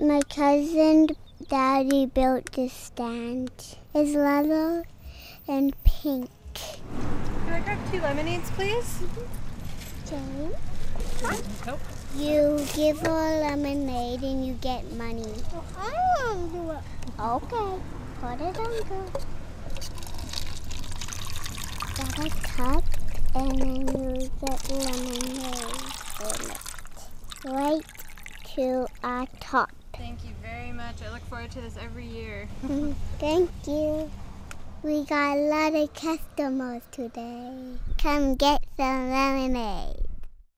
My cousin Daddy built this stand. It's yellow and pink. Can I grab 2 lemonades, please? Jane, Nope. you give her a lemonade and you get money. Well, I want to do it. Okay, put it on, girl. Gotta cut and then you get lemonade in it. Right to our top. Thank you very much. I look forward to this every year. Thank you. We got a lot of customers today. Come get some lemonade.